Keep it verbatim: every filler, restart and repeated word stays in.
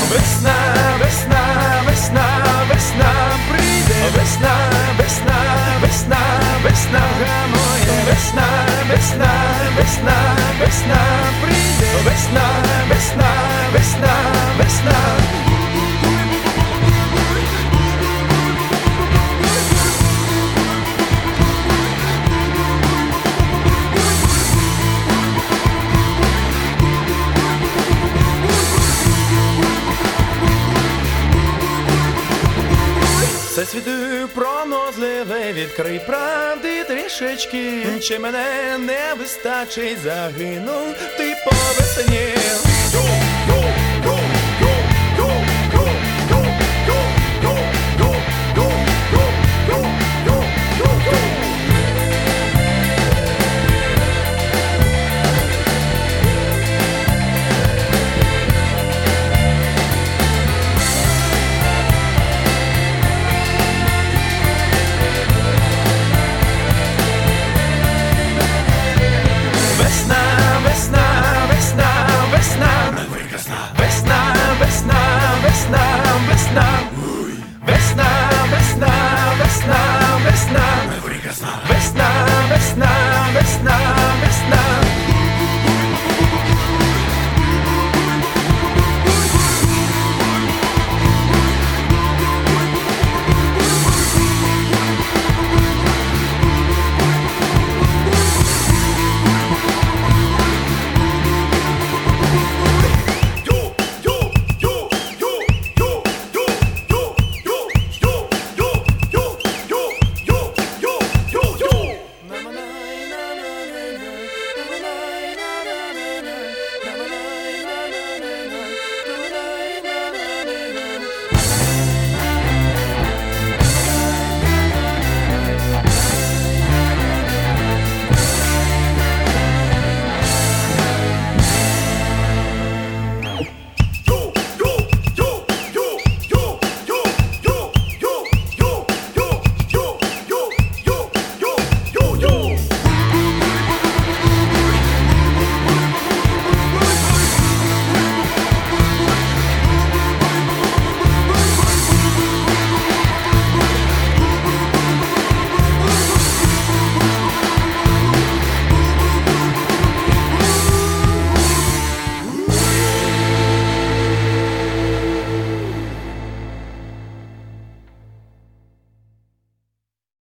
Весна, весна, весна, весна прийде, весна, весна, весна, весна гамує, весна, весна, весна, весна прийде, весна, весна, весна, весна. Це світи пронозливе, відкрий правди трішечки, чи мене не вистачить, загинув ти по весні. Весна, весна, весна, весна, весна, весна.